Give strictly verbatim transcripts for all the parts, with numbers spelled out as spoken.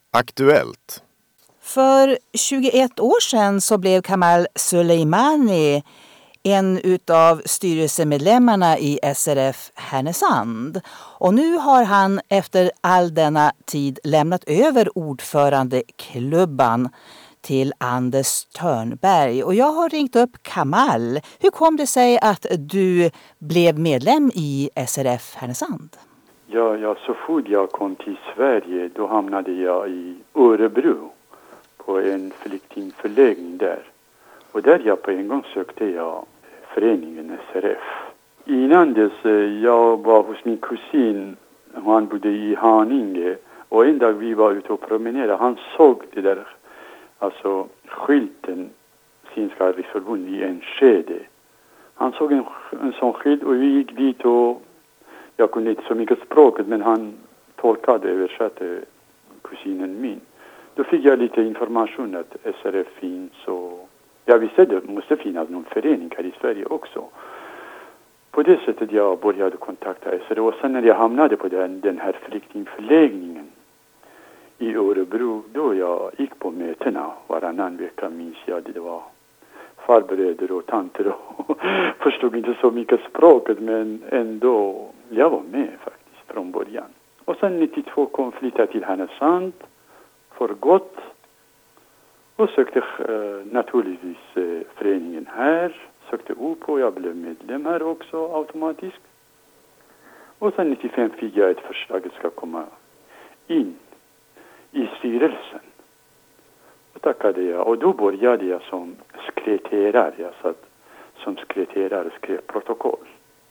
Aktuellt. För tjugoett år sedan så blev Kamal Soleimani en utav styrelsemedlemmarna i S R F Härnösand. Och nu har han efter all denna tid lämnat över ordförandeklubban till Anders Törnberg. Och jag har ringt upp Kamal. Hur kom det sig att du blev medlem i S R F Härnösand? Ja, ja, så fort jag kom till Sverige då hamnade jag i Örebro på en flyktingförläggning där. Och där jag på en gång sökte jag föreningen S R F. Innan dess jag var hos min kusin, han bodde i Haninge. Och en dag vi var ute och promenerade, han såg det där, alltså skylten Synskadades Riksförbund i en skede. Han såg en, en sån skylt och vi gick dit och jag kunde inte så mycket språket men han tolkade och översatte kusinen min. Då fick jag lite information att S R F finns och jag visste att det måste finnas någon förening här i Sverige också. På det sättet jag började kontakta S R F och sen när jag hamnade på den, den här flyktingförläggningen i Örebro då jag gick på mötena varannan vecka minns jag det var farbröder och tanter och förstod inte så mycket språket men ändå jag var med faktiskt från början. Och sen nittiotvå kom flytta till Härnösand för gott och sökte uh, naturligtvis uh, föreningen här, sökte upp och jag blev medlem här också automatiskt. Och sen nittiofem fick jag ett förslag att ska komma in i styrelsen. Och tackade jag och då började jag som sekreterare, jag satt som sekreterare och skrev protokoll.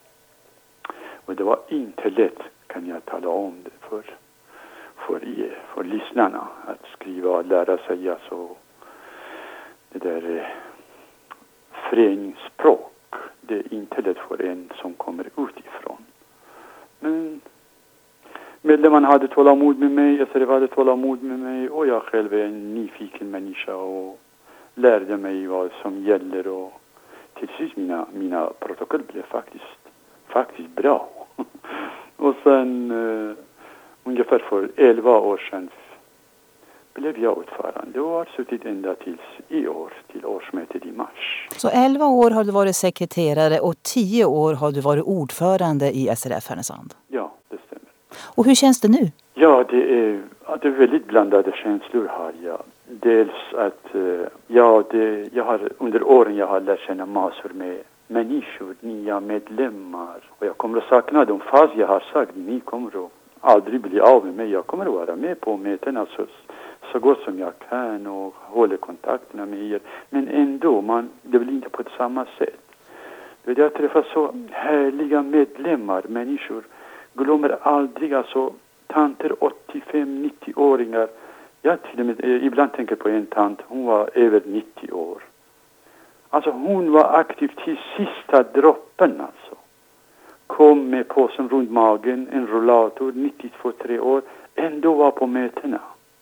Och det var inte lätt kan jag tala om det för för, för lyssnarna att skriva och lära sig alltså det där eh, föreningsspråk. Det är inte lätt för en som kommer utifrån. Men medlemmarna hade tålamod med mig, S R F hade tålamod med mig och jag själv är en nyfiken människa och lärde mig vad som gäller och till sist mina, mina protokoll blev faktiskt, faktiskt bra. Och sen uh, ungefär för elva år sedan blev jag ordförande och har suttit ända tills i år, till årsmötet i mars. Så elva år har du varit sekreterare och tio år har du varit ordförande i S R F Härnösand? Ja, det stämmer. Och hur känns det nu? Ja, det är, det är väldigt blandade känslor har jag. Dels att ja, det, jag har, under åren jag har lärt känna massor med människor, nya medlemmar. Och jag kommer att sakna dem fast jag har sagt ni kommer att aldrig bli av med mig. Jag kommer att vara med på mötena så, så gott som jag kan och hålla kontakterna med er. Men ändå, man, det blir inte på samma sätt. Jag träffar så härliga medlemmar, människor. Glömmer aldrig alltså tanter åttiofem nittio-åringar. Jag till och med ibland tänker på en tant, hon var över nittio år. Alltså hon var aktiv till sista droppen alltså. Kom med påsen runt magen, en rollator, nittiotvå tre år, ändå var på mötena.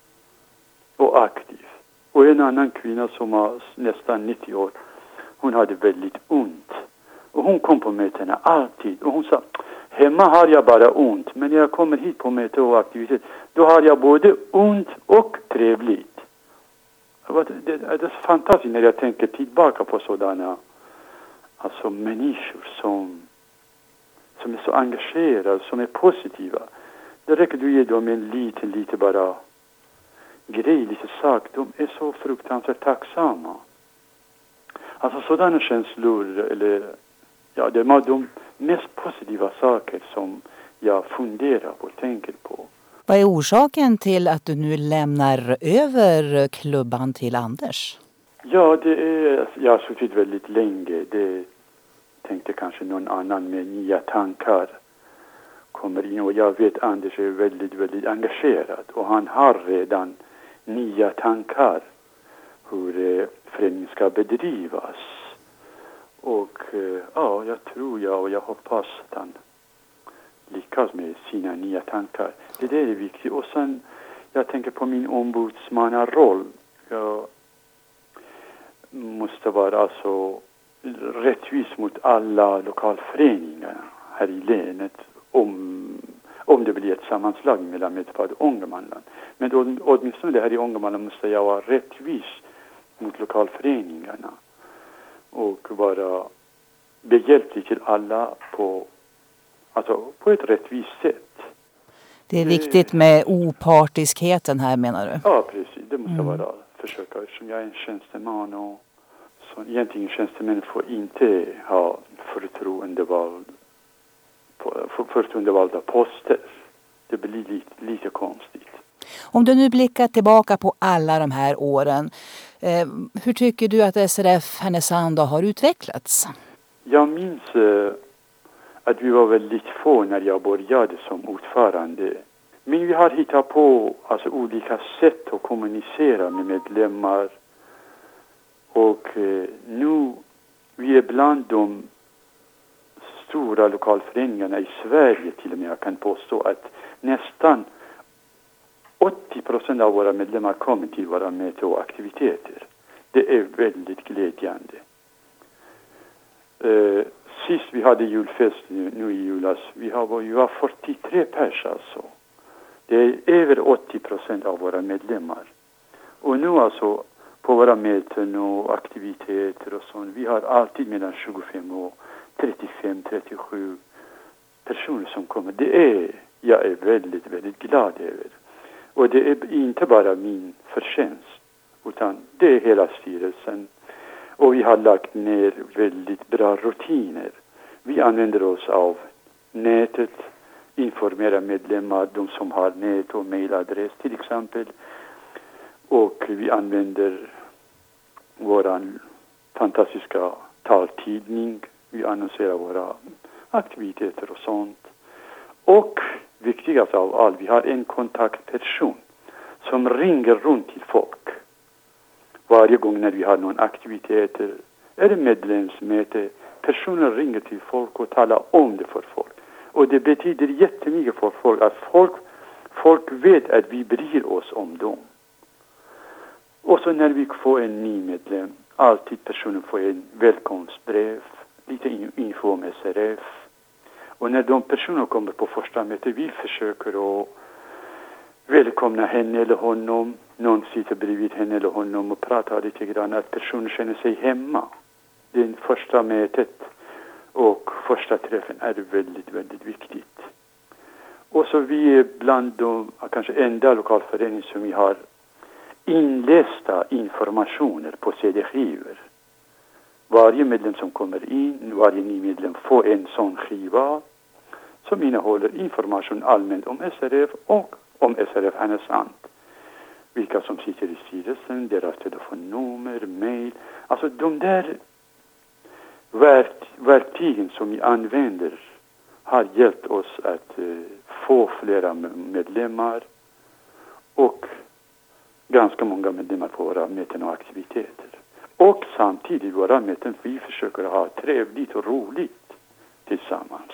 Och aktiv. Och en annan kvinna som var nästan nittio år, hon hade väldigt ont. Och hon kom på mötena alltid. Och hon sa, hemma har jag bara ont, men när jag kommer hit på möte och aktivitet, då har jag både ont och trevligt. Det, det är fantastiskt när jag tänker tillbaka på sådana alltså människor som, som är så engagerade, som är positiva. Det räcker du ge dem en liten, lite bara grej, lite sak. De är så fruktansvärt tacksamma. Alltså sådana känslor, eller ja, det är de mest positiva saker som jag funderar på och tänker på. Vad är orsaken till att du nu lämnar över klubban till Anders? Ja, det är, jag har suttit väldigt länge. Det tänkte kanske någon annan med nya tankar kommer in. Och jag vet att Anders är väldigt, väldigt engagerad. Och han har redan nya tankar hur föreningen ska bedrivas. Och ja, jag tror jag och jag hoppas att han lyckas med sina nya tankar. Det är det viktigt. Och sen, jag tänker på min ombudsmannaroll. Jag måste vara alltså rättvis mot alla lokalföreningar här i länet. Om Om det blir ett sammanslagning mellan Medelpad och Ångermanland. Men åtminstone det här i Ångermanland måste jag vara rättvis mot lokalföreningarna och vara behjälplig till alla på, alltså på ett rättvist sätt. Det är viktigt med opartiskheten här, menar du? Ja, precis. Det måste Mm. vara försöka, eftersom jag är en tjänsteman och så egentligen tjänstemän får inte ha förtroendevald, för, förtroendevalda poster. Det blir lite, lite konstigt. Om du nu blickar tillbaka på alla de här åren, eh, hur tycker du att S R F Härnösand har utvecklats? Jag minns eh, att vi var väldigt få när jag började som ordförande. Men vi har hittat på alltså, olika sätt att kommunicera med medlemmar. Och eh, nu vi är bland de stora lokalföreningarna i Sverige till och med. Jag kan påstå att nästan åttio procent av våra medlemmar kommer till våra möten och aktiviteter. Det är väldigt glädjande. Uh, sist vi hade julfest nu, nu i julas, vi har vi var fyrtiotre pers alltså. Det är över åttio procent av våra medlemmar. Och nu alltså på våra möten och aktiviteter och sånt, vi har alltid mellan tjugofem och trettiofem till trettiosju personer som kommer. Det är, jag är väldigt, väldigt glad över. Och det är inte bara min förtjänst, utan det är hela styrelsen. Och vi har lagt ner väldigt bra rutiner. Vi använder oss av nätet, informerar medlemmar, de som har nät och mailadress till exempel. Och vi använder våran fantastiska taltidning. Vi annonserar våra aktiviteter och sånt. Och viktigast av allt, vi har en kontaktperson som ringer runt till folk. Varje gång när vi har någon aktivitet eller medlemsmöte, personer ringer till folk och talar om det för folk. Och det betyder jättemycket för folk att folk, folk vet att vi bryr oss om dem. Och så när vi får en ny medlem, alltid personen får en välkomstbrev, lite info om S R F. Och när de personer kommer på första mötet, vi försöker att välkomna henne eller honom. Någon sitter bredvid henne eller honom och pratar lite grann, att personen känner sig hemma. Det första mötet och första träffen är väldigt, väldigt viktigt. Och så vi är bland de kanske enda lokalförening som vi har inlästa informationer på C D-skivor. Varje medlem som kommer in, varje ny medlem får en sån skiva som innehåller information allmänt om S R F och om S R F Härnösand. Vilka som sitter i styrelsen, deras telefonnummer, mail. Alltså de där verk, verktygen som vi använder har hjälpt oss att uh, få flera medlemmar och ganska många medlemmar på våra möten och aktiviteter. Och samtidigt våra möten, vi försöker ha trevligt och roligt tillsammans.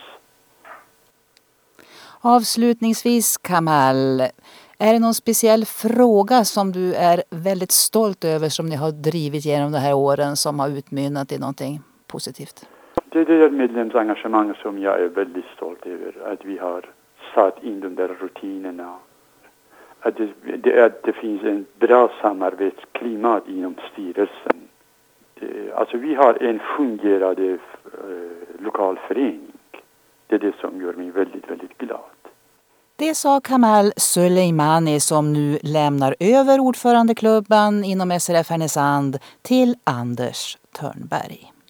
Avslutningsvis, Kamal, är det någon speciell fråga som du är väldigt stolt över som ni har drivit genom de här åren som har utmynnat i någonting positivt? Det är det medlemsengagemang som jag är väldigt stolt över. Att vi har satt in de där rutinerna. Att det, det, att det finns en bra samarbetsklimat inom styrelsen. Det, alltså vi har en fungerande eh, lokalförening. Det är det som gör mig väldigt, väldigt glad. Det sa Kamal Suleimani som nu lämnar över ordförandeklubban inom S R F Härnösand till Anders Törnberg.